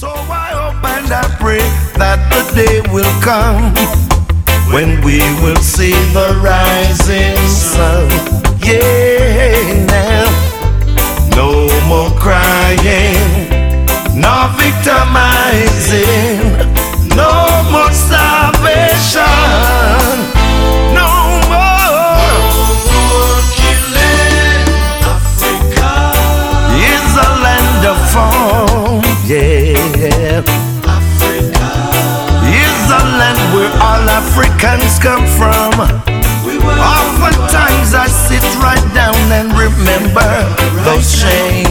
So I hope and I pray that the day will come when we will see the rising sun. Yeah, now no more crying, no victimizing, no more starvation, no more killing. Africa is a land of fun. Yeah, Africa is a land where all Africans come from. Oftentimes I sit right down and remember those chains.